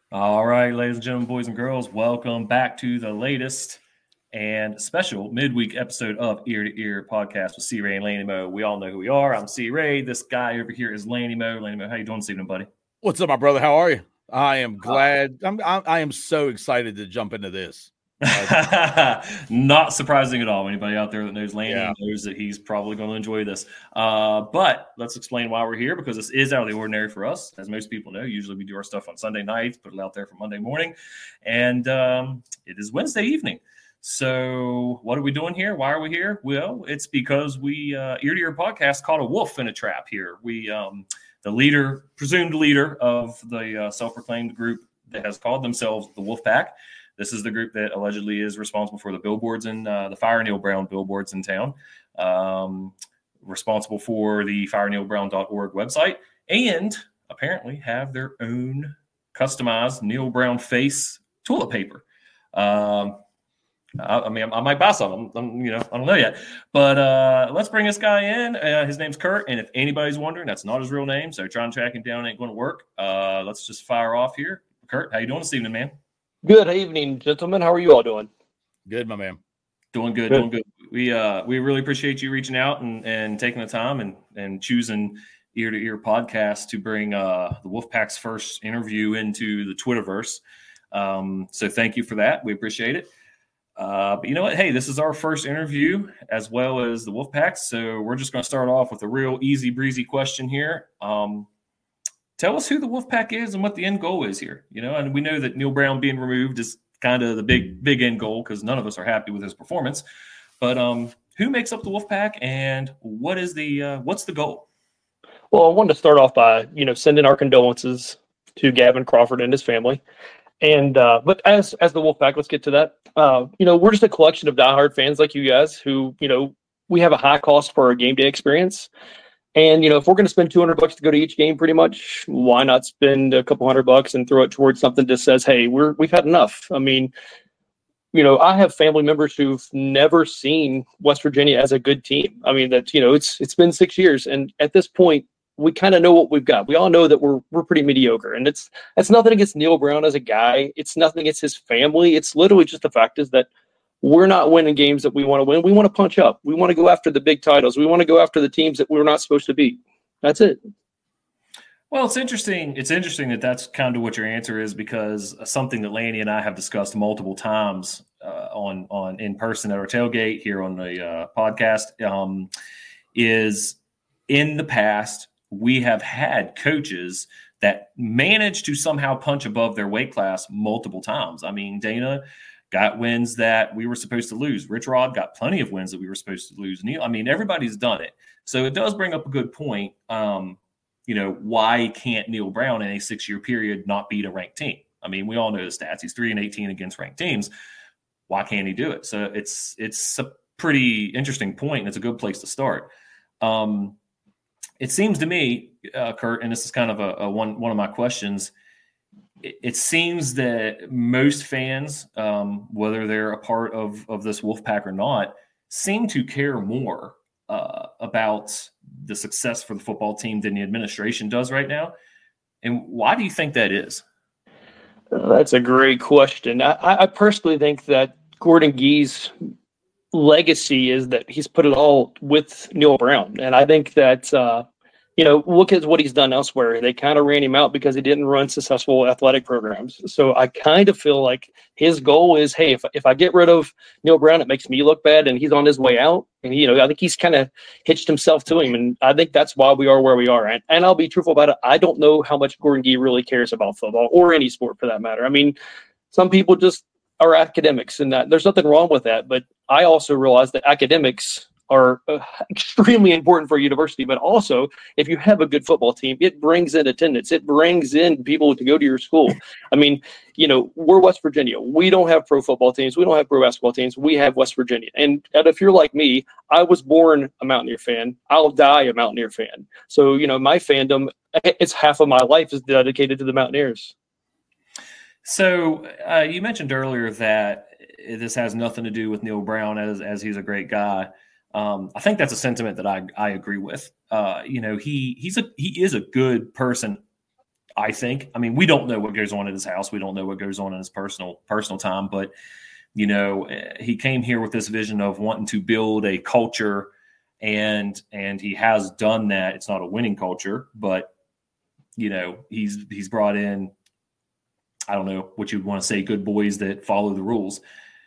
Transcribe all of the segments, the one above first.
All right, ladies and gentlemen, boys and girls, welcome back to the latest and special midweek episode of Ear to Ear podcast with C. Ray and Laney Mo. We all know who we are. I'm C. Ray. This guy over here is Laney Mo. Laney Mo, how you doing this evening, buddy? What's up, my brother? How are you? I am glad. I am so excited to jump into this. Not surprising at all. Anybody out there that knows Laney knows that he's probably going to enjoy this. But let's explain why we're here, because this is out of the ordinary for us. As most people know, usually we do our stuff on Sunday nights, put it out there for Monday morning. And it is Wednesday evening. So what are we doing here? Why are we here? Well, it's because we Ear to Ear podcast caught a wolf in a trap here. We the presumed leader of the self-proclaimed group that has called themselves the Wolf Pack. This is the group that allegedly is responsible for the billboards and the Fire Neil Brown billboards in town, responsible for the fireneilbrown.org website, and apparently have their own customized Neil Brown face toilet paper. I might buy some. I don't know yet. But let's bring this guy in. His name's Kurt, and if anybody's wondering, that's not his real name, so trying to track him down ain't going to work. Let's just fire off here. Kurt, how you doing this evening, man? Good evening, gentlemen. How are you all doing? Good, my man. Doing good. We really appreciate you reaching out and taking the time and choosing Ear to Ear podcast to bring the Wolfpack's first interview into the Twitterverse. So thank you for that. We appreciate it. But you know what? Hey, this is our first interview as well as the Wolfpack. So we're just going to start off with a real easy breezy question here. Tell us who the Wolfpack is and what the end goal is here. And we know that Neil Brown being removed is kind of the big end goal, because none of us are happy with his performance. But who makes up the Wolfpack, and what's the goal? Well, I wanted to start off by sending our condolences to Gavin Crawford and his family. And but as the Wolfpack, let's get to that. We're just a collection of diehard fans like you guys who we have a high cost for our game day experience. And, if we're going to spend $200 to go to each game, pretty much, why not spend a couple $100 and throw it towards something that says, hey, we've had enough. I mean, I have family members who've never seen West Virginia as a good team. I mean, it's been 6 years. And at this point, we kind of know what we've got. We all know that we're pretty mediocre. And it's nothing against Neil Brown as a guy. It's nothing against his family. It's literally just the fact is that we're not winning games that we want to win. We want to punch up. We want to go after the big titles. We want to go after the teams that we're not supposed to beat. That's it. Well, it's interesting. It's interesting that that's kind of what your answer is, because something that Laney and I have discussed multiple times on in person at our tailgate here on the podcast is in the past we have had coaches that managed to somehow punch above their weight class multiple times. I mean, Dana got wins that we were supposed to lose. Rich Rod got plenty of wins that we were supposed to lose. Neil, I mean, everybody's done it. So it does bring up a good point. Why can't Neil Brown in a 6-year period not beat a ranked team? I mean, we all know the stats. He's 3-18 against ranked teams. Why can't he do it? So it's a pretty interesting point, and it's a good place to start. It seems to me, Kurt, and this is kind of one of my questions, it seems that most fans, whether they're a part of this Wolfpack or not, seem to care more about the success for the football team than the administration does right now. And why do you think that is? That's a great question. I personally think that Gordon Gee's legacy is that he's put it all with Neil Brown. And I think that look at what he's done elsewhere. They kind of ran him out because he didn't run successful athletic programs. So I kind of feel like his goal is, hey, if I get rid of Neil Brown, it makes me look bad, and he's on his way out. And, I think he's kind of hitched himself to him. And I think that's why we are where we are. And I'll be truthful about it. I don't know how much Gordon Gee really cares about football or any sport for that matter. I mean, some people just are academics, and that there's nothing wrong with that. But I also realize that academics are extremely important for a university, but also if you have a good football team, it brings in attendance. It brings in people to go to your school. I mean, we're West Virginia. We don't have pro football teams. We don't have pro basketball teams. We have West Virginia. And if you're like me, I was born a Mountaineer fan. I'll die a Mountaineer fan. So, my fandom, it's half of my life is dedicated to the Mountaineers. So you mentioned earlier that this has nothing to do with Neil Brown as he's a great guy. I think that's a sentiment that I agree with. He is a good person I think. I mean, we don't know what goes on in his house. We don't know what goes on in his personal time. But, you know, he came here with this vision of wanting to build a culture, and he has done that. It's not a winning culture, but, you know, he's brought in, I don't know what you'd want to say, good boys that follow the rules.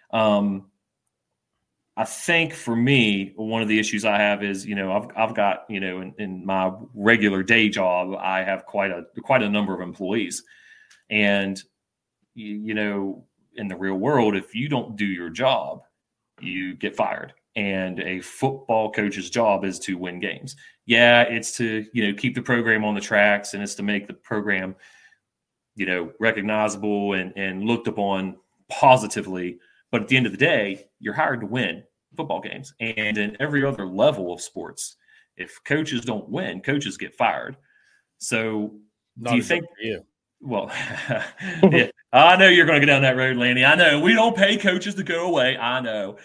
I think for me, one of the issues I have is, you know, I've got, you know, in my regular day job, I have quite a number of employees, and you know, in the real world, if you don't do your job, you get fired. And a football coach's job is to win games. Yeah, it's to, you know, keep the program on the tracks, and it's to make the program, you know, recognizable and looked upon positively. But at the end of the day, you're hired to win football games. And in every other level of sports, if coaches don't win, coaches get fired. So do you think – well, yeah, I know you're going to go down that road, Lanny. I know. We don't pay coaches to go away. I know.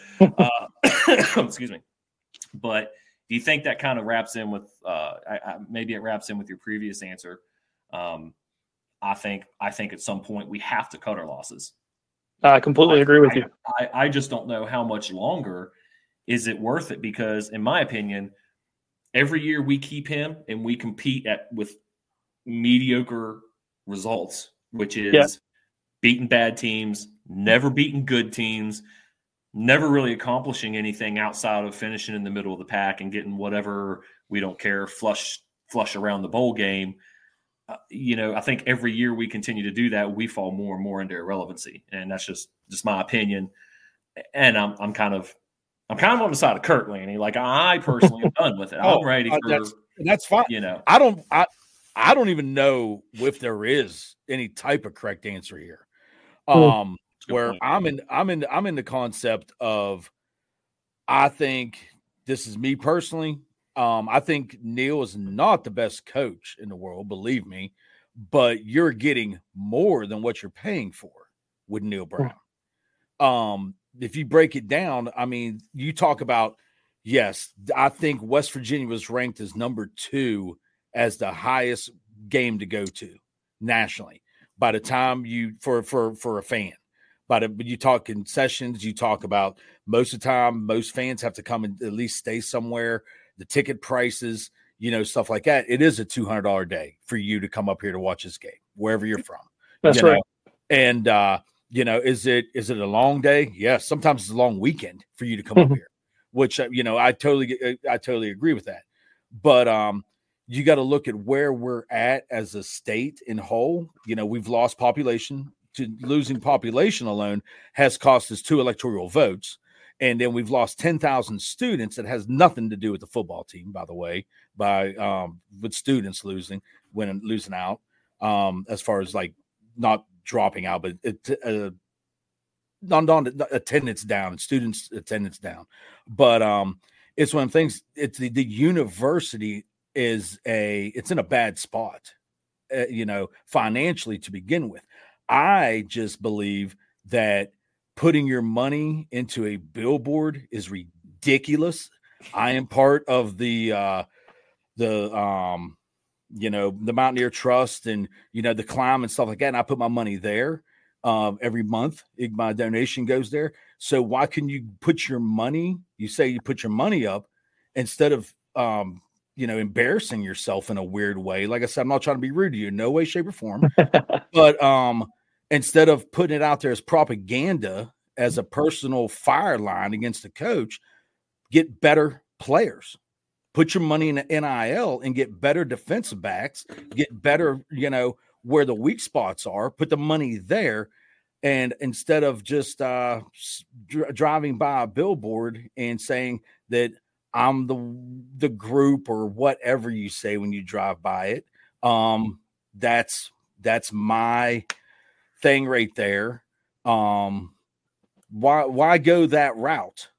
Excuse me. But do you think that kind of wraps in with maybe it wraps in with your previous answer? I think at some point we have to cut our losses. I completely agree with you. I just don't know how much longer is it worth it, because in my opinion, every year we keep him and we compete with mediocre results, which is beating bad teams, never beating good teams, never really accomplishing anything outside of finishing in the middle of the pack and getting whatever, we don't care, flush around the bowl game. You know, I think every year we continue to do that, we fall more and more into irrelevancy, and that's just my opinion. And I'm kind of on the side of Kurt, Lanny. Like, I personally am done with it. I'm ready for that's fine. You know, I don't even know if there is any type of correct answer here. Where point. I'm in the concept of, I think this is me personally. I think Neal is not the best coach in the world, believe me, but you're getting more than what you're paying for with Neal Brown. If you break it down, I mean, you talk about, yes, I think West Virginia was ranked as number 2 as the highest game to go to nationally by the time for a fan. But you talk concessions, you talk about most of the time, most fans have to come and at least stay somewhere. The ticket prices, you know, stuff like that. It is a $200 day for you to come up here to watch this game, wherever you're from. That's right. And, you know, is it a long day? Yes. Sometimes it's a long weekend for you to come up here, which, you know, I totally agree with that. But you got to look at where we're at as a state in whole. You know, we've lost population. Losing population alone has cost us 2 electoral votes. And then we've lost 10,000 students. That has nothing to do with the football team, by the way, with students losing out, as far as like not dropping out, but attendance down and students' attendance down. But it's one of the things. It's the university it's in a bad spot, you know, financially to begin with. I just believe that putting your money into a billboard is ridiculous. I am part of the Mountaineer Trust and, you know, the climb and stuff like that. And I put my money there every month. My donation goes there. So why can you put your money? You say you put your money up instead of, you know, embarrassing yourself in a weird way. Like I said, I'm not trying to be rude to you in no way, shape, or form. But instead of putting it out there as propaganda, as a personal fire line against the coach, get better players. Put your money in the NIL and get better defensive backs, get better, you know, where the weak spots are, put the money there. And instead of just driving by a billboard and saying that I'm the group or whatever you say when you drive by it, that's my thing right there. Why go that route?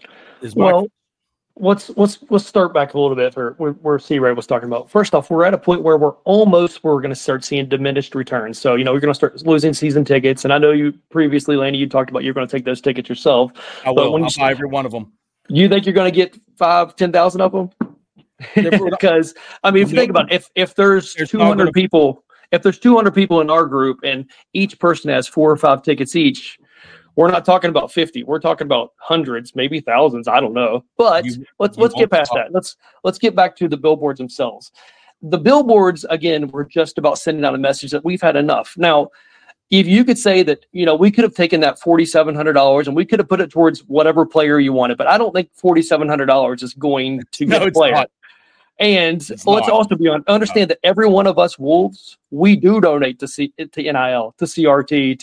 Let's start back a little bit for where C-Ray was talking about. First off, we're at a point where we're going to start seeing diminished returns. So, you know, we're going to start losing season tickets. And I know you previously, Lanny, you talked about you're going to take those tickets yourself. I will. I'll buy every one of them. You think you're going to get 5,000-10,000 of them? Because, I mean, if you think about it, if there's 200 people if there's 200 people in our group and each person has 4 or 5 tickets each, we're not talking about 50. We're talking about hundreds, maybe thousands. I don't know. But let's get past that. Let's get back to the billboards themselves. The billboards, again, were just about sending out a message that we've had enough. Now, if you could say that, we could have taken that $4,700 and we could have put it towards whatever player you wanted, but I don't think $4,700 is going to get a player. Not. And let's also understand that every one of us Wolves, we do donate to NIL, to CRT,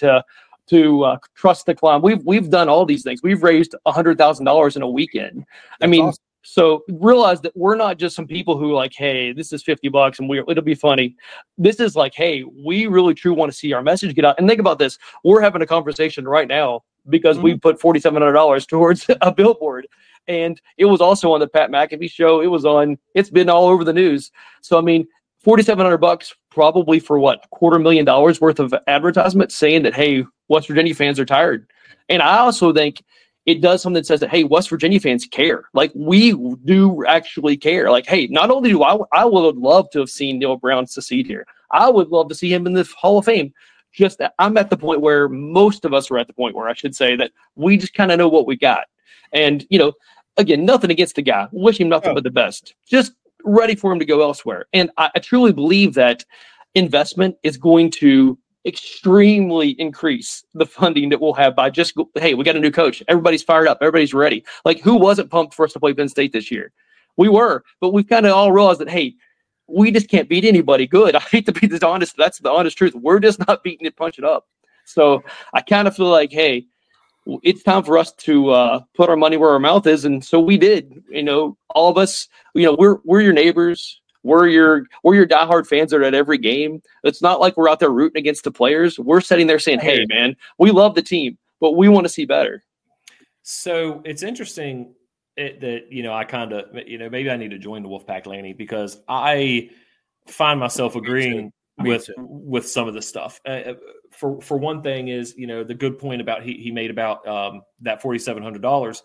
to Trust the Climb. We've done all these things. We've raised $100,000 in a weekend. That's awesome. So realize that we're not just some people who like, hey, this is $50 and it'll be funny. This is like, hey, we really truly want to see our message get out. And think about this. We're having a conversation right now because we put $4,700 towards a billboard. And it was also on the Pat McAfee show. It's been all over the news. So, $4,700 probably for what, $250,000 worth of advertisement saying that, hey, West Virginia fans are tired. And I also think it does something that says that, hey, West Virginia fans care. Like, we do actually care. Like, hey, not only do I would love to have seen Neal Brown succeed here. I would love to see him in the Hall of Fame. Just that I'm at the point where most of us are at the point where I should say that we just kind of know what we got. And, again, nothing against the guy. Wish him nothing but the best. Just ready for him to go elsewhere. And I truly believe that investment is going to extremely increase the funding that we'll have by just, hey, we got a new coach. Everybody's fired up. Everybody's ready. Like, who wasn't pumped for us to play Penn State this year? We were, but we've kind of all realized that, hey, we just can't beat anybody good. I hate to be this honest. That's the honest truth. We're just not beating it, punch it up. So I kind of feel like, hey, it's time for us to put our money where our mouth is. And so we did, all of us, we're your neighbors. We're your diehard fans that are at every game. It's not like we're out there rooting against the players. We're sitting there saying, hey, man, we love the team, but we want to see better. So it's interesting that, I kind of, maybe I need to join the Wolfpack, Lanny, because I find myself agreeing with some of the stuff. For one thing is, the good point about he made about that $4,700.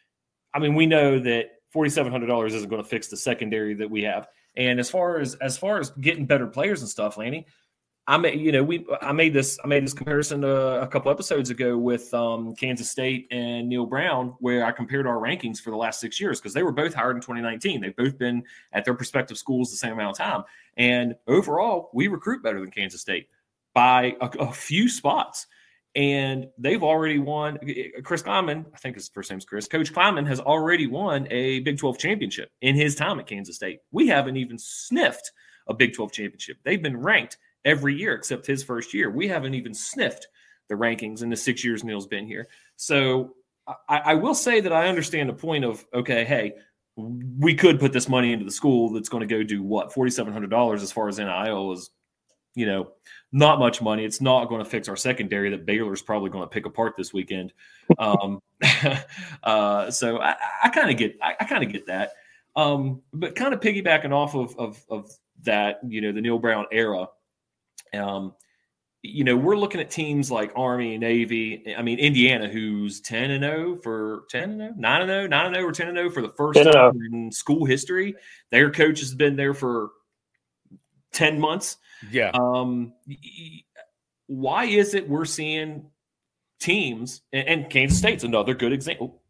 We know that $4,700 isn't going to fix the secondary that we have. And as far as getting better players and stuff, Lanny, I made this comparison a couple episodes ago with Kansas State and Neal Brown, where I compared our rankings for the last 6 years because they were both hired in 2019. They've both been at their respective schools the same amount of time, and overall, we recruit better than Kansas State by a few spots. And they've already won. Chris Klieman, I think his first name's Chris. Coach Klieman has already won a Big 12 championship in his time at Kansas State. We haven't even sniffed a Big 12 championship. They've been ranked every year except his first year. We haven't even sniffed the rankings in the 6 years Neal's been here. So I will say that I understand the point of, okay, hey, we could put this money into the school that's going to go do what? $4,700 as far as NIL is, not much money. It's not going to fix our secondary that Baylor's probably going to pick apart this weekend. So I kind of get that. But kind of piggybacking off of that, the Neal Brown era, we're looking at teams like Army, Navy. Indiana, who's 10-0 for 10-0, 9-0, 9-0 or 10-0 for the first time in school history. Their coach has been there for 10 months. Yeah. Why is it we're seeing teams, and Kansas State's another good example.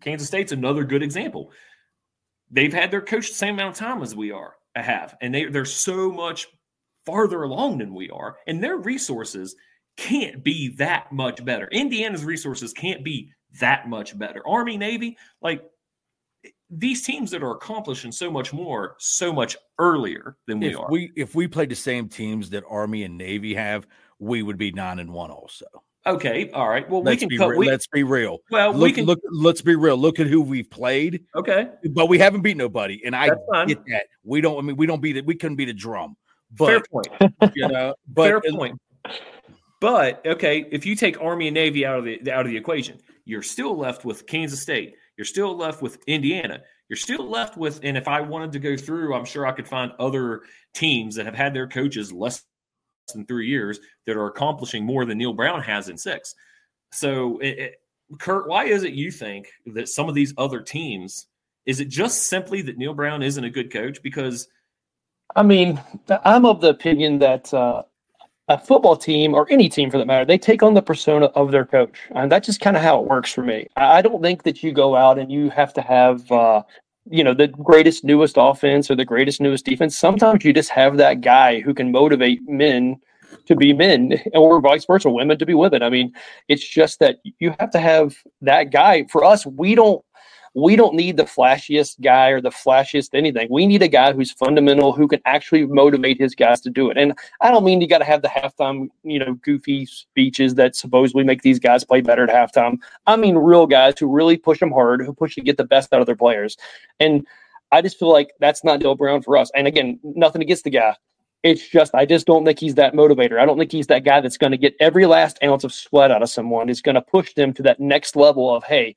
They've had their coach the same amount of time as we have, and they're so much farther along than we are, and their resources can't be that much better. Indiana's resources can't be that much better. Army, Navy, these teams that are accomplishing so much more, so much earlier than we are. If we played the same teams that Army and Navy have, we would be 9-1 also. Okay, all right. Well, let's be real. Well, let's be real. Look at who we've played. Okay, but we haven't beat nobody, and I get that. We couldn't beat a drum. But, fair point. Fair point. But okay, if you take Army and Navy out of the equation, you're still left with Kansas State. You're still left with Indiana. You're still left with, and if I wanted to go through, I'm sure I could find other teams that have had their coaches less than 3 years that are accomplishing more than Neal Brown has in 6. So, Kurt, why is it you think that some of these other teams, is it just simply that Neal Brown isn't a good coach? Because I'm of the opinion that a football team, or any team for that matter, they take on the persona of their coach. And that's just kind of how it works for me. I don't think that you go out and you have to have, the greatest, newest offense or the greatest, newest defense. Sometimes you just have that guy who can motivate men to be men, or vice versa, women to be women. I mean, it's just that you have to have that guy. For us, we don't need the flashiest guy or the flashiest anything. We need a guy who's fundamental, who can actually motivate his guys to do it. And I don't mean you got to have the halftime, goofy speeches that supposedly make these guys play better at halftime. I mean real guys who really push them hard, who push to get the best out of their players. And I just feel like that's not Neal Brown for us. And again, nothing against the guy. It's just, I just don't think he's that motivator. I don't think he's that guy that's going to get every last ounce of sweat out of someone. He's going to push them to that next level of, hey,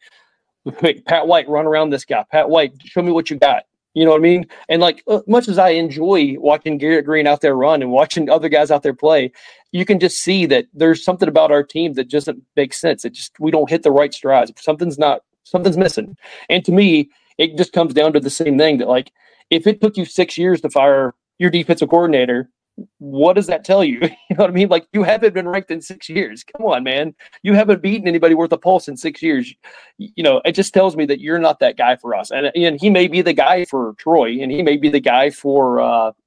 Pat White, run around this guy. Pat White, show me what you got. You know what I mean? And like, much as I enjoy watching Garrett Green out there run and watching other guys out there play, you can just see that there's something about our team that doesn't make sense. We don't hit the right strides. Something's missing. And to me, it just comes down to the same thing that, like, if it took you 6 years to fire your defensive coordinator, what does that tell you? You know what I mean? Like, you haven't been ranked in 6 years. Come on, man. You haven't beaten anybody worth a pulse in 6 years. It just tells me that you're not that guy for us. And he may be the guy for Troy, and he may be the guy for,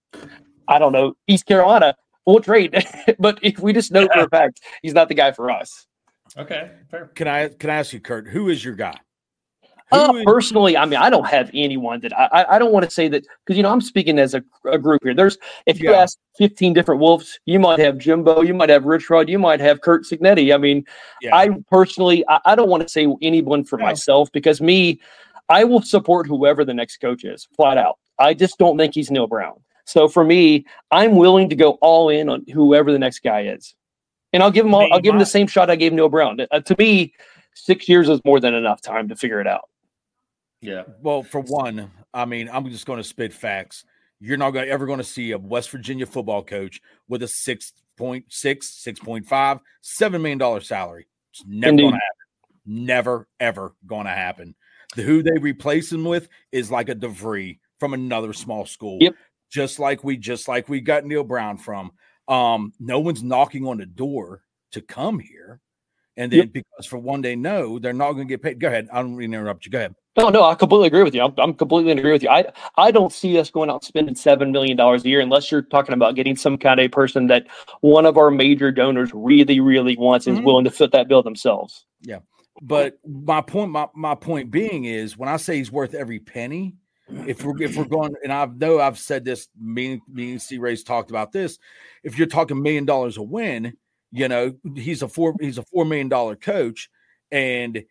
I don't know, East Carolina. We'll trade. But if we just know for a fact, he's not the guy for us. Okay, fair. Can I ask you, Kurt, who is your guy? Personally, I mean, I don't have anyone that I don't want to say that, because, I'm speaking as a group here. If you ask 15 different Wolves, you might have Jimbo, you might have Rich Rod, you might have Kurt Signetti. I mean, I personally, I don't want to say anyone for myself, because I will support whoever the next coach is, flat out. I just don't think he's Neal Brown. So for me, I'm willing to go all in on whoever the next guy is. And I'll give him the same shot I gave Neal Brown. To me, 6 years is more than enough time to figure it out. Yeah. Well, for one, I mean, I'm just going to spit facts. You're not ever going to see a West Virginia football coach with a 6.6, 6.5, $7 million salary. It's never going to happen. Never, ever going to happen. Who they replace him with is like a DeVry from another small school. Yep. Just like we got Neal Brown from. No one's knocking on the door to come here. And then because for one, they know they're not going to get paid. Go ahead. I don't mean to interrupt you. Go ahead. No, I completely agree with you. I'm completely in agreement with you. I don't see us going out and spending $7 million a year unless you're talking about getting some kind of person that one of our major donors really, really wants and is willing to fit that bill themselves. Yeah. But my point being is, when I say he's worth every penny, if we're going, and I know I've said this, me and C. Ray's talked about this, if you're talking $1 million a win, he's a $4 million coach, and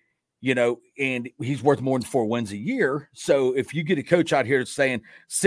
and he's worth more than 4 wins a year. So if you get a coach out here saying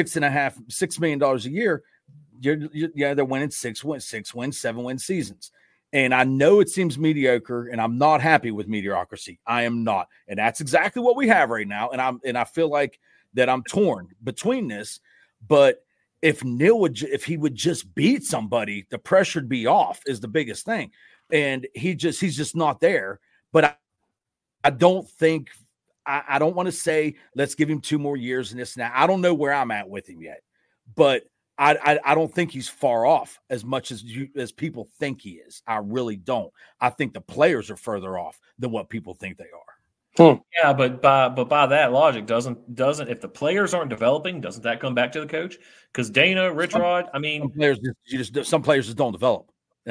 $6 million a year, they're winning 6 wins, 7 win seasons. And I know it seems mediocre, and I'm not happy with mediocrity. I am not, and that's exactly what we have right now. And I feel like that I'm torn between this. But if if he would just beat somebody, the pressure would be off. Is the biggest thing, and he's just not there. But I don't think I don't want to say let's give him 2 more years and this and that. I don't know where I'm at with him yet, but I don't think he's far off as much as people think he is. I really don't. I think the players are further off than what people think they are. Yeah, but by that logic, doesn't if the players aren't developing, doesn't that come back to the coach? Because Dana, Rich Rod, I mean, some players just don't develop.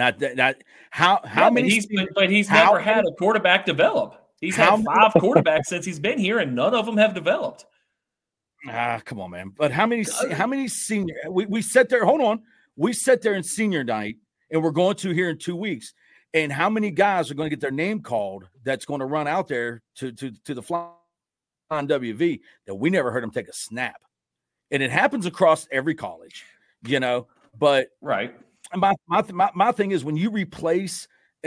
How many? He's never had a quarterback develop. He's had 5 quarterbacks since he's been here, and none of them have developed. Come on, man. But how many senior? We sat there. Hold on. We sat there in senior night, and we're going to here in 2 weeks. And how many guys are going to get their name called that's going to run out there to the flying WV that we never heard them take a snap? And it happens across every college, But right. My thing is, when you replace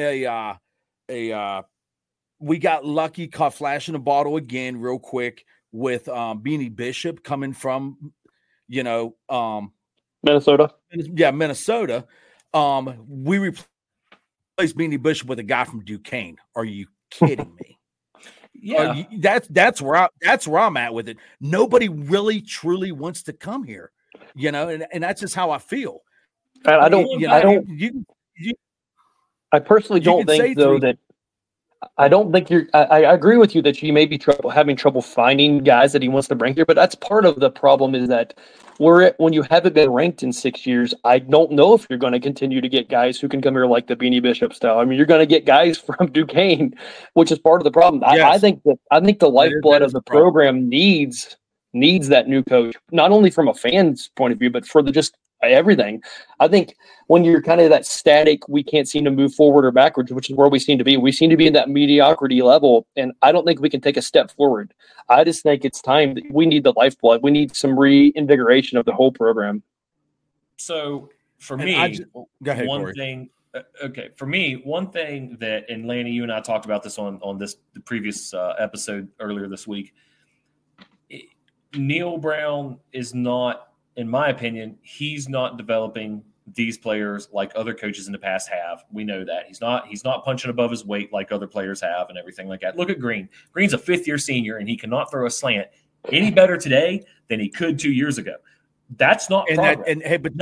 we got lucky, caught flash in a bottle again real quick with Beanie Bishop coming from, Minnesota. Yeah, Minnesota. We replaced Beanie Bishop with a guy from Duquesne. Are you kidding me? Yeah, that's where I'm at with it. Nobody really truly wants to come here, and that's just how I feel. I don't. I personally don't think, though, that I don't think I agree with you that you may be having trouble finding guys that he wants to bring here, but that's part of the problem is that when you haven't been ranked in 6 years, I don't know if you're going to continue to get guys who can come here like the Beanie Bishop style. I mean, you're going to get guys from Duquesne, which is part of the problem. Yes. I think the lifeblood of the program needs that new coach, not only from a fan's point of view, but for just everything. I think when you're kind of that static, we can't seem to move forward or backwards, which is where we seem to be. We seem to be in that mediocrity level, and I don't think we can take a step forward. I just think it's time that we need the lifeblood. We need some reinvigoration of the whole program. So for me, one thing that, and Lanny, you and I talked about this on the previous episode earlier this week. Neal Brown is not, in my opinion, he's not developing these players like other coaches in the past have. We know that. He's not punching above his weight like other players have and everything like that. Look at Green. Green's a fifth-year senior, and he cannot throw a slant any better today than he could 2 years ago. That's not progress.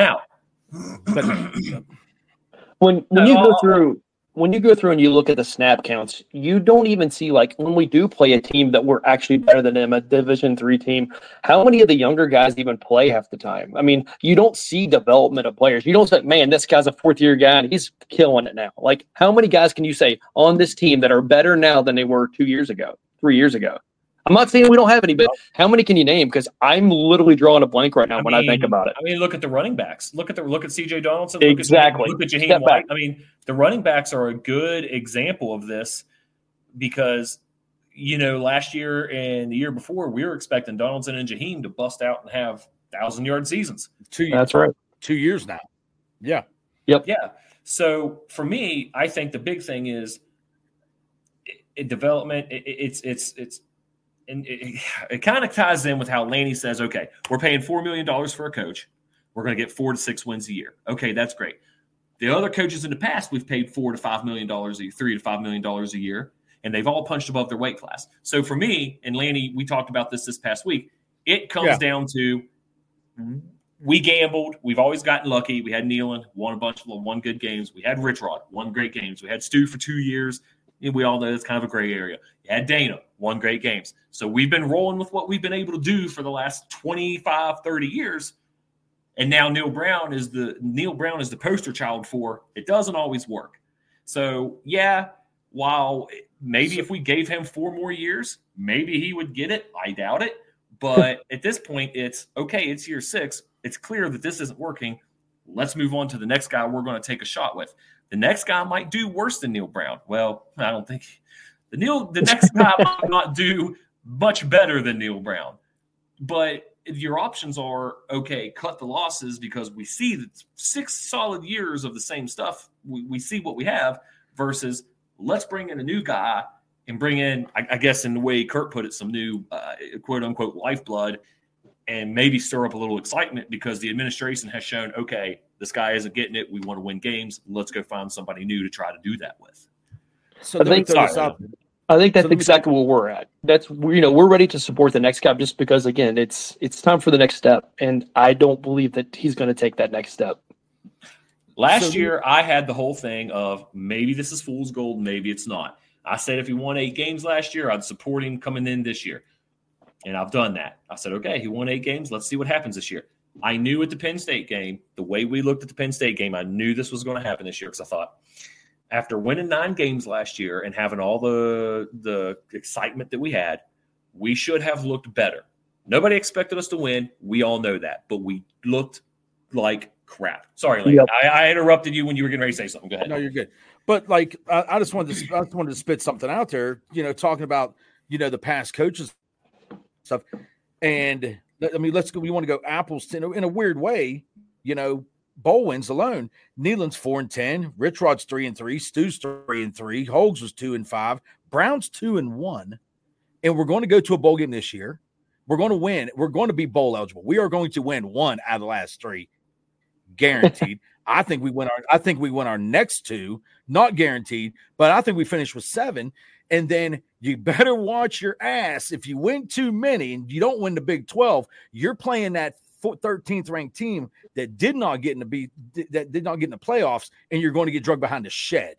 When you go through and you look at the snap counts, you don't even see, like, when we do play a team that we're actually better than them, a Division III team, how many of the younger guys even play half the time? I mean, you don't see development of players. You don't say, man, this guy's a fourth-year guy and he's killing it now. Like, how many guys can you say on this team that are better now than they were 2 years ago, 3 years ago? I'm not saying we don't have any, but how many can you name? Because I'm literally drawing a blank right now when I think about it. I mean, look at the running backs. Look at C.J. Donaldson. Exactly. Look at Jaheim White. I mean, the running backs are a good example of this because, last year and the year before, we were expecting Donaldson and Jaheim to bust out and have 1,000-yard seasons. 2 years. That's right. 2 years now. Yeah. Yep. Yeah. So for me, I think the big thing is development. And it kind of ties in with how Lanny says, okay, we're paying $4 million for a coach. We're going to get 4 to 6 wins a year. Okay, that's great. The other coaches in the past, we've paid $4 to $5 million, $3 to $5 million a year, and they've all punched above their weight class. So for me, and Lanny, we talked about this past week, it comes down to we gambled. We've always gotten lucky. We had Nealon, won good games. We had Rich Rod, won great games. We had Stu for 2 years. We all know it's kind of a gray area. You had Dana, won great games. So we've been rolling with what we've been able to do for the last 25, 30 years. And now Neal Brown is the poster child for it doesn't always work. So, while maybe if we gave him 4 more years, maybe he would get it. I doubt it. But at this point, it's okay. It's year 6. It's clear that this isn't working. Let's move on to the next guy we're going to take a shot with. The next guy might do worse than Neal Brown. Well, I don't think the next guy might not do much better than Neal Brown. But your options are, okay, cut the losses because we see that 6 solid years of the same stuff. We see what we have versus let's bring in a new guy and bring in, I guess in the way Kurt put it, some new quote unquote lifeblood and maybe stir up a little excitement because the administration has shown, okay, this guy isn't getting it. We want to win games. Let's go find somebody new to try to do that with. So I think that's exactly where we're at. That's we're ready to support the next guy just because again it's time for the next step, and I don't believe that he's going to take that next step. Last year, I had the whole thing of maybe this is fool's gold, maybe it's not. I said if he won 8 games last year, I'd support him coming in this year, and I've done that. I said, okay, he won 8 games. Let's see what happens this year. I knew at the Penn State game, the way we looked at the Penn State game, I knew this was going to happen this year because I thought after winning 9 games last year and having all the excitement that we had, we should have looked better. Nobody expected us to win. We all know that, but we looked like crap. Sorry, Lane. Yep. I interrupted you when you were getting ready to say something. Go ahead. No, you're good. But I just wanted to spit something out there, talking about, the past coaches stuff. And I mean, we want to go apples to, in a weird way, bowl wins alone. Nealon's 4-10, Rich Rod's 3-3, Stu's 3-3, Hogs was 2-5, Brown's 2-1, and we're going to go to a bowl game this year. We're going to win. We're going to be bowl eligible. We are going to win 1 out of the last 3, guaranteed. I think we win our next 2, not guaranteed, but I think we finish with 7. And then you better watch your ass. If you win too many and you don't win the Big 12, you're playing that 13th ranked team that did not get in the playoffs, and you're going to get drugged behind the shed.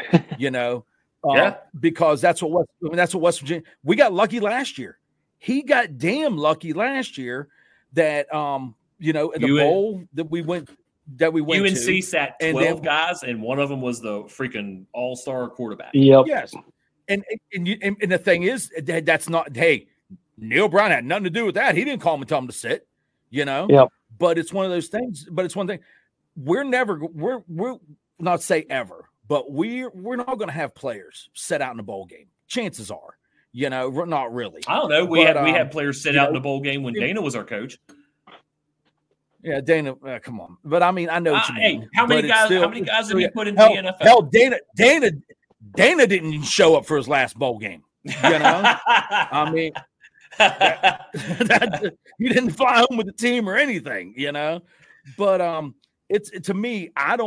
Because that's what West Virginia. We got lucky last year. He got damn lucky last year that in the bowl that we went UNC to, sat 12 guys, and one of them was the freaking all-star quarterback. Yep. Yes. And the thing is, that's not, hey, Neil Brown had nothing to do with that. He didn't call him and tell him to sit, Yep. But it's one of those things. But it's one thing. We're not say ever, but we're not going to have players set out in the bowl game. Chances are, not really. I don't know. We had players set out in the bowl game when Dana was our coach. Yeah, Dana, come on. But I mean, I know what you mean. Hey, how many guys have you put into the NFL? Hell, Dana didn't even show up for his last bowl game. I mean, he didn't fly home with the team or anything, But it's to me,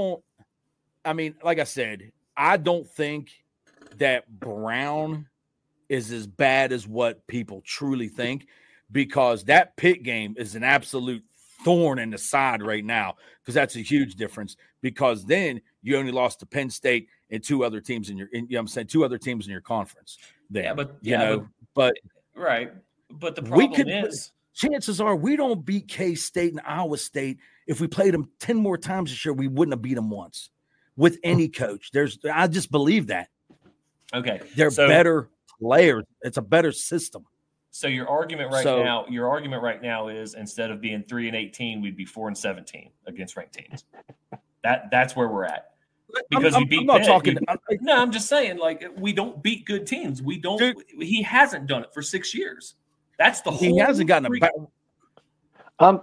like I said, I don't think that Brown is as bad as what people truly think, because that Pitt game is an absolute thorn in the side right now, because that's a huge difference, because then you only lost to Penn State and two other teams in your conference there. But right. But the problem is, chances are we don't beat K-State and Iowa State. If we played them 10 more times this year, we wouldn't have beat them once with any coach. I just believe that. Okay. They're better players. It's a better system. So your argument right now is, instead of being 3-18, we'd be 4-17 against ranked teams. That's where we're at. Because you beat I'm not Pitt. talking. I'm just saying, we don't beat good teams. We don't. Dude, he hasn't done it for 6 years. That's the whole. He hasn't gotten a. I'm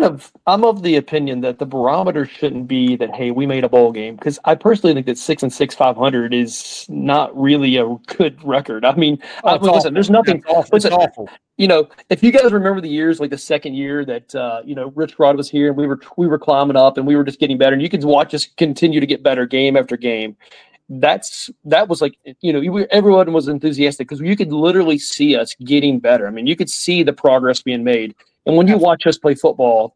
of the opinion that the barometer shouldn't be that, hey, we made a bowl game, because I personally think that 6-6, 500 is not really a good record. I mean, listen, there's nothing. It's awful. If you guys remember the years, like the second year that Rich Rod was here, and we were climbing up, and we were just getting better, and you could watch us continue to get better game after game. That was like, everyone was enthusiastic because you could literally see us getting better. I mean, you could see the progress being made. And when you watch us play football,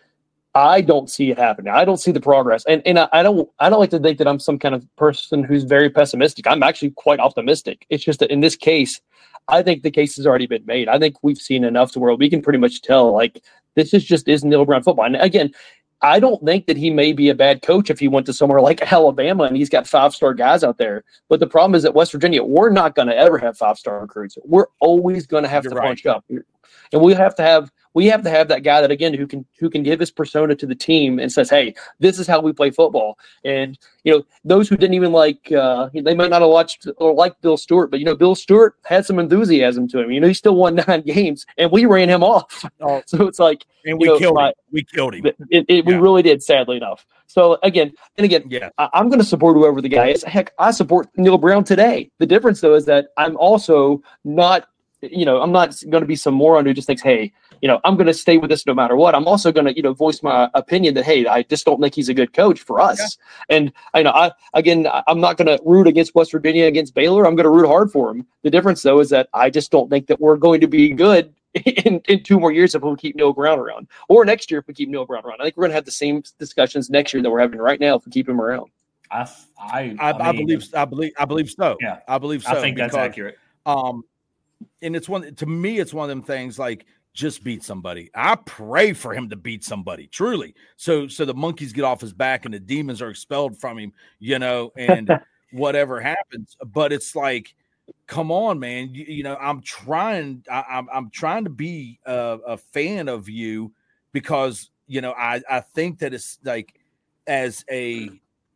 I don't see it happening. I don't see the progress. And I don't like to think that I'm some kind of person who's very pessimistic. I'm actually quite optimistic. It's just that in this case, I think the case has already been made. I think we've seen enough to where we can pretty much tell, this is Neil Brown football. And again, I don't think that he may be a bad coach if he went to somewhere like Alabama and he's got 5-star guys out there. But the problem is that West Virginia, we're not going to ever have 5-star recruits. We're always going to have to punch up. And we have to have that guy that, again, who can give his persona to the team and says, hey, this is how we play football. And, those who didn't even they might not have watched or liked Bill Stewart, but, Bill Stewart had some enthusiasm to him. He still won 9 games and we ran him off. So it's like, and we killed him. We killed him. We really did, sadly enough. So again, yeah. I'm going to support whoever the guy is. Heck, I support Neil Brown today. The difference, though, is that I'm also not, I'm not going to be some moron who just thinks, hey, I'm going to stay with this no matter what. I'm also going to, voice my opinion that, hey, I just don't think he's a good coach for us. Yeah. And I'm not going to root against West Virginia, against Baylor. I'm going to root hard for him. The difference, though, is that I just don't think that we're going to be good in 2 more years if we keep Neil Brown around, or next year if we keep Neil Brown around. I think we're going to have the same discussions next year that we're having right now if we keep him around. I believe so. Yeah, I believe so. I think that's accurate. And it's one of them things, like, just beat somebody. I pray for him to beat somebody, truly. So the monkeys get off his back and the demons are expelled from him, and whatever happens. But it's like, come on, man. I'm trying to be a fan of you, because, I think that it's like, as a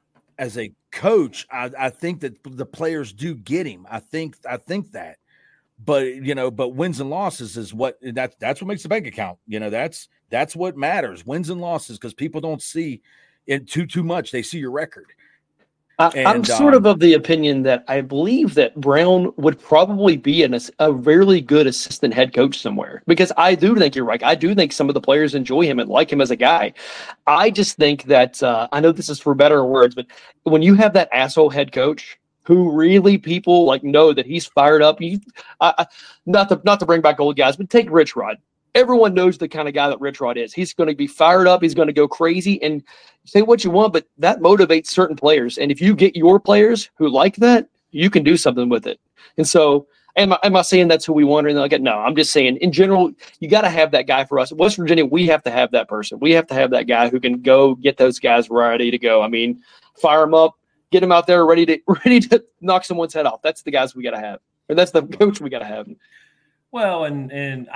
coach, I think that the players do get him. I think that. But wins and losses is that's what makes the bank account. That's what matters. Wins and losses, because people don't see it too much. They see your record. I'm sort of the opinion that I believe that Brown would probably be a really good assistant head coach somewhere, because I do think you're right. I do think some of the players enjoy him and like him as a guy. I just think that I know this is for better or worse, but when you have that asshole head coach who really people know that he's fired up. Not to bring back old guys, but take Rich Rod. everyone knows the kind of guy that Rich Rod is. He's going to be fired up. He's going to go crazy and say what you want, but that motivates certain players. And if you get your players who like that, you can do something with it. And so am I saying that's who we want? And like, no, I'm just saying in general, you got to have that guy for us. West Virginia, we have to have that person. We have to have that guy who can go get those guys ready to go. I mean, fire them up, get them out there ready to knock someone's head off. That's the guys we got to have. Or that's the coach we got to have. Well, and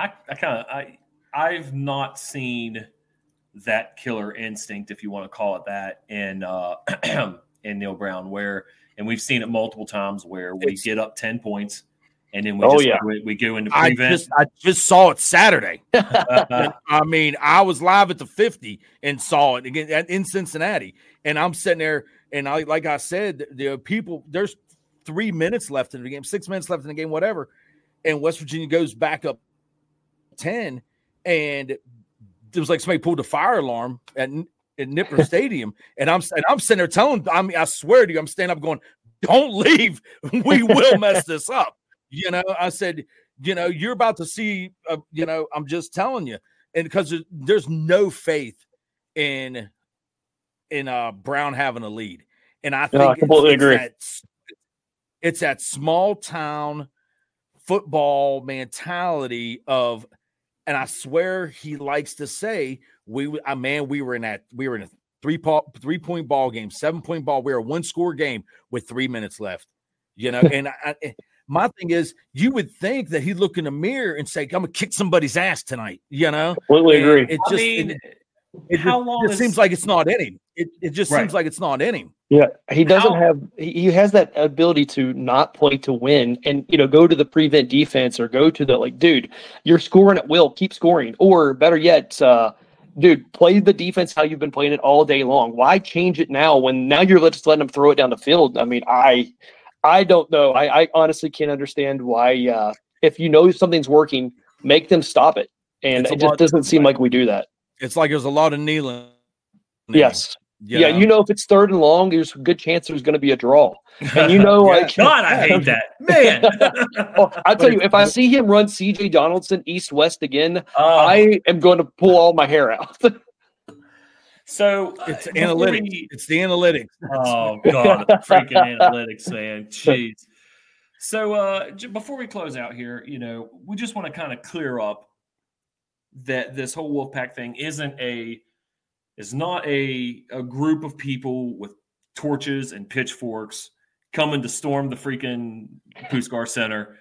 I've not seen that killer instinct, if you want to call it that, in Neal Brown, and we've seen it multiple times where we get up 10 points and then we go into prevent. I just saw it Saturday. I mean, I was live at the 50 and saw it again in Cincinnati, and I'm sitting there, and like I said, there's 3 minutes left in the game, 6 minutes left in the game, whatever. And West Virginia goes back up 10, and it was like somebody pulled a fire alarm at Nipper Stadium. And I'm sitting there telling, I swear to you, I'm standing up going, don't leave. We will mess this up. I said, you're about to see, I'm just telling you. And because there's no faith in Brown having a lead. And I think I completely agree. It's that small town football mentality of, and I swear he likes to say, we were in a 3-point ball game, 7-point ball. We were a 1-score game with 3 minutes left, and my thing is, you would think that he'd look in the mirror and say, I'm gonna kick somebody's ass tonight, Completely agree. How long it seems like it's not in him. It just seems like it's not in him. Yeah, he doesn't have. He has that ability to not play to win, and go to the prevent defense or go to the dude, you're scoring at will, keep scoring, or better yet, dude, play the defense how you've been playing it all day long. Why change it now when now you're just letting them throw it down the field? I mean, I don't know. I honestly can't understand why. If something's working, make them stop it, and it just doesn't seem like we do that. It's like there's a lot of kneeling. Yes. Yeah, if it's 3rd and long, there's a good chance there's going to be a draw. And God, I hate that, man. I'll tell you, if I see him run C.J. Donaldson east-west again, I am going to pull all my hair out. So it's analytics. It's the analytics. Oh God, freaking analytics, man. Jeez. So before we close out here, we just want to kind of clear up that this whole Wolfpack thing is not a group of people with torches and pitchforks coming to storm the freaking Puskar Center.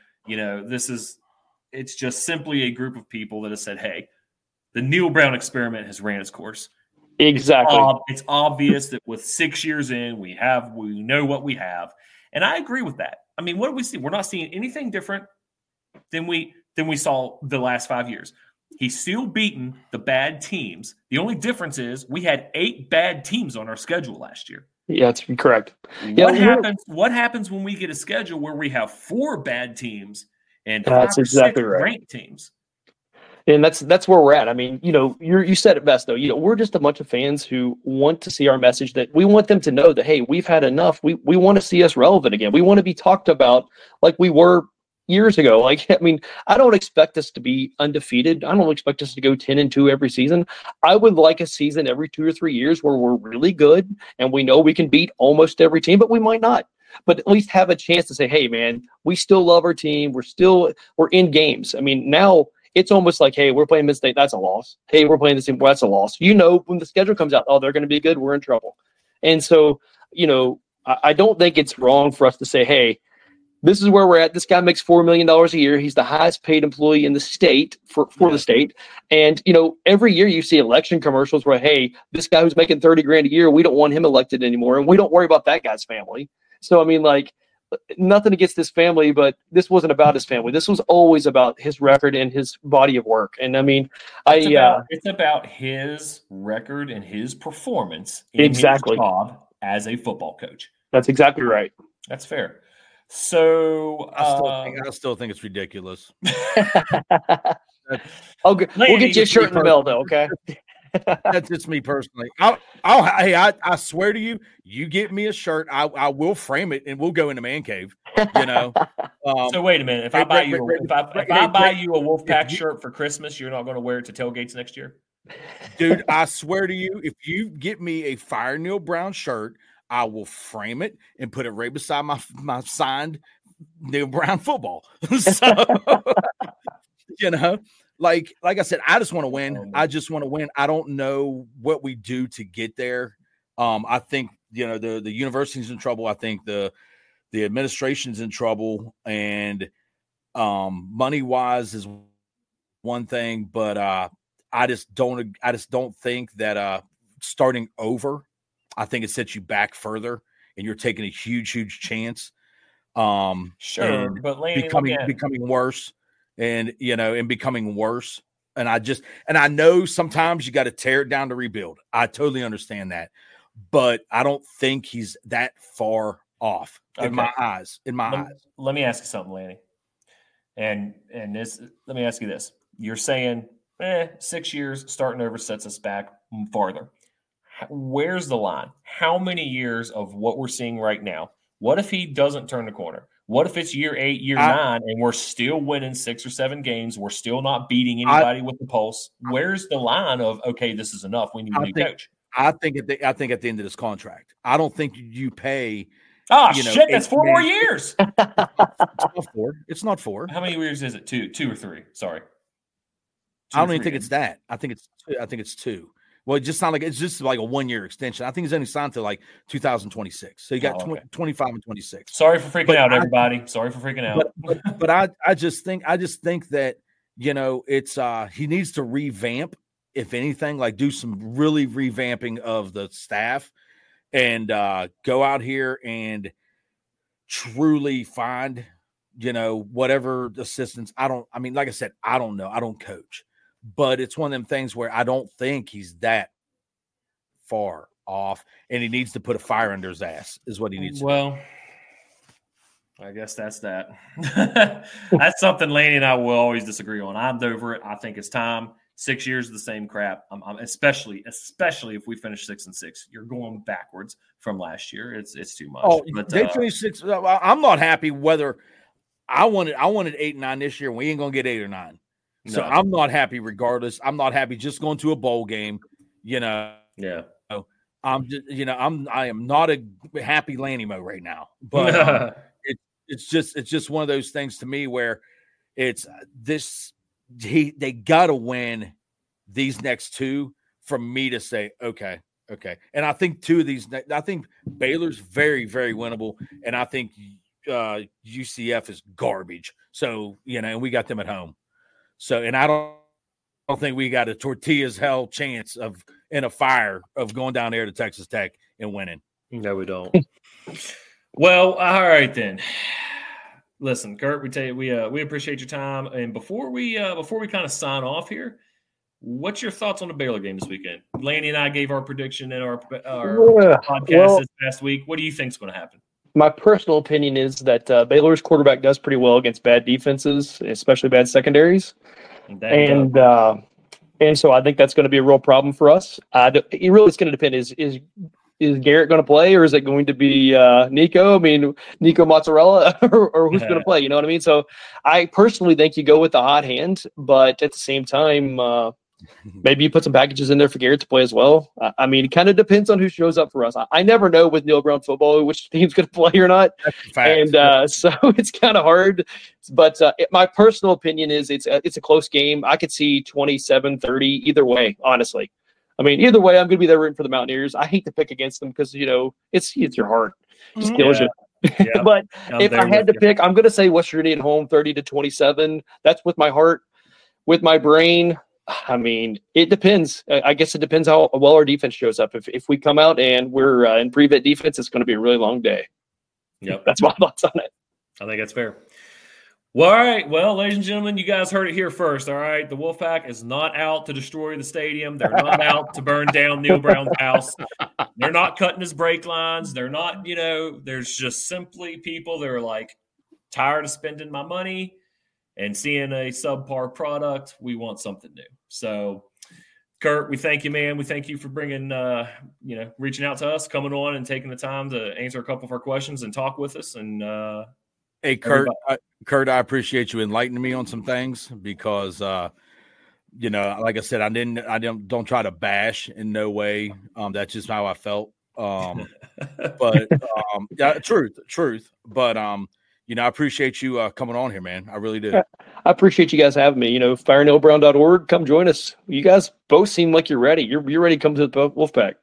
It's just simply a group of people that have said, hey, the Neal Brown experiment has ran its course. Exactly. It's obvious that with 6 years in, we know what we have. And I agree with that. I mean, what do we see? We're not seeing anything different than we saw the last 5 years. He's still beaten the bad teams. The only difference is we had 8 bad teams on our schedule last year. Yeah, that's correct. What happens when we get a schedule where we have 4 bad teams and 5 that's or exactly 6 right. ranked teams? And that's where we're at. I mean, you said it best, though. We're just a bunch of fans who want to see our message, that we want them to know that, hey, we've had enough. We want to see us relevant again. We want to be talked about like we were years ago. I don't expect us to be undefeated. I don't expect us to go 10-2 every season. I would like a season every 2 or 3 years where we're really good and we know we can beat almost every team, but we might not. But at least have a chance to say, hey, man, we still love our team. We're in games. I mean, now it's almost like, hey, we're playing Mid-State, that's a loss. Hey, we're playing this team, well, that's a loss. When the schedule comes out, they're going to be good, we're in trouble. And so, I don't think it's wrong for us to say, hey, this is where we're at. This guy makes $4 million a year. He's the highest paid employee in the state for the state. And, every year you see election commercials where, hey, this guy who's making $30,000 a year, we don't want him elected anymore. And we don't worry about that guy's family. So, nothing against this family, but this wasn't about his family. This was always about his record and his body of work. And it's about his record and his performance in his job as a football coach. That's exactly right. That's fair. So I still think it's ridiculous. We'll get you a shirt in the mail, though. Okay. That's just me personally. I swear to you, you get me a shirt, I will frame it and we'll go into Man Cave. You know. So wait a minute. If I buy you a Wolfpack shirt for Christmas, you're not going to wear it to tailgates next year? Dude, I swear to you, if you get me a Fire Neil Brown shirt, I will frame it and put it right beside my signed Neil Brown football. So, you know, like I said, I just want to win. I just want to win. I don't know what we do to get there. I think, you know, the university's in trouble. I think the administration's in trouble, and money wise is one thing, but I just don't think that starting over, I think it sets you back further, and you're taking a huge chance. Sure, but Laney, becoming worse, and you know, and becoming worse. And I know sometimes you got to tear it down to rebuild. I totally understand that, but I don't think he's that far off in my eyes. Let me ask you something, Laney. And this, let me ask you this: you're saying 6 years starting over sets us back farther. Where's the line? How many years of what we're seeing right now? What if he doesn't turn the corner? What if it's year 8, year 9, and we're still winning 6 or 7 games? We're still not beating anybody with the pulse. Where's the line of, okay, this is enough, we need a new coach? I think at the end of this contract, I don't think you pay. Oh, shit, that's 4 more years. It's not 4. How many years is it? 2 or 3? Sorry. I don't even think it's that. I think it's 2. Well, it just sounds like it's just like a 1-year extension. I think he's only signed to like 2026. So you got 25 and 26. Sorry for freaking out, everybody. Sorry for freaking out. But I just think that, you know, it's he needs to revamp, if anything, like do some really revamping of the staff, and go out here and truly find, you know, whatever assistance. Like I said, I don't know. I don't coach. But it's one of them things where I don't think he's that far off, and he needs to put a fire under his ass is what he needs to do. Well, I guess that's that. That's something Laney and I will always disagree on. I'm over it. I think it's time. 6 years of the same crap. I'm especially if we finish 6-6. You're going backwards from last year. It's too much. Oh, but they finished 6. I'm not happy whether I wanted 8 and 9 this year, and we ain't gonna get 8 or 9. So I'm not happy regardless. I'm not happy just going to a bowl game, you know. Yeah. I'm just, you know, I am not a happy Lanny Mo right now. But it's just one of those things to me where it's they gotta win these next 2 for me to say, okay. And I think 2 of these, I think Baylor's very, very winnable, and I think UCF is garbage. So, you know, and we got them at home. So, and I don't think we got a tortillas hell chance of in a fire of going down there to Texas Tech and winning. No, we don't. Well, all right then. Listen, Kurt, we appreciate your time. And before we kind of sign off here, what's your thoughts on the Baylor game this weekend? Laney and I gave our prediction in our podcast this past week. What do you think is going to happen? My personal opinion is that Baylor's quarterback does pretty well against bad defenses, especially bad secondaries. And so I think that's going to be a real problem for us. It really is going to depend. Is Garrett going to play, or is it going to be Nico? I mean, Nico Mozzarella, or who's going to play? You know what I mean? So I personally think you go with the hot hand, but at the same time, maybe you put some packages in there for Garrett to play as well. I mean, it kind of depends on who shows up for us. I never know with Neil Brown football which team's going to play or not. And so it's kind of hard. But my personal opinion is it's a close game. I could see 27-30 either way, honestly. I mean, either way, I'm going to be there rooting for the Mountaineers. I hate to pick against them because, you know, it's your heart. It just kills you. Yeah. But if I had to pick, I'm going to say West Virginia at home 30-27. That's with my heart. With my brain, I mean, it depends. I guess it depends how well our defense shows up. If we come out and we're in pre-vet defense, it's going to be a really long day. Yep. That's my thoughts on it. I think that's fair. Well, all right. Well, ladies and gentlemen, you guys heard it here first. All right. The Wolfpack is not out to destroy the stadium. They're not out to burn down Neil Brown's house. They're not cutting his brake lines. They're not, you know, there's just simply people that are like tired of spending my money and seeing a subpar product. We want something new. So, Kurt, we thank you, man. We thank you for bringing, reaching out to us, coming on and taking the time to answer a couple of our questions and talk with us. And Hey, Kurt, I appreciate you enlightening me on some things because, like I said, don't try to bash in no way. That's just how I felt. But yeah, truth. But I appreciate you coming on here, man. I really do. I appreciate you guys having me. FireNeilBrown.org. Come join us. You guys both seem like you're ready. You're ready to come to the Wolfpack.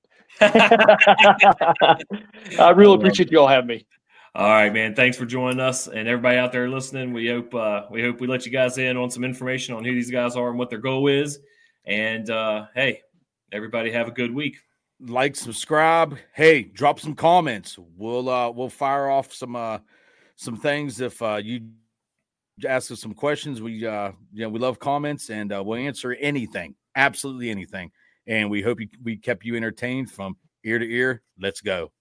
I really appreciate you all having me. All right, man. Thanks for joining us, and everybody out there listening. We hope we let you guys in on some information on who these guys are and what their goal is. And hey, everybody have a good week. Like, subscribe. Hey, drop some comments. We'll fire off some things if you ask us some questions. We love comments, and we'll answer anything, absolutely anything. And we hope we kept you entertained from ear to ear. Let's go.